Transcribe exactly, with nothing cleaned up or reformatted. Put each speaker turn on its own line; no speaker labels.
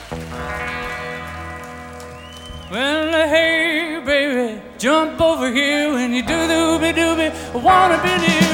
Well, hey, baby, jump over here when you do the doobie doobie. I wanna be near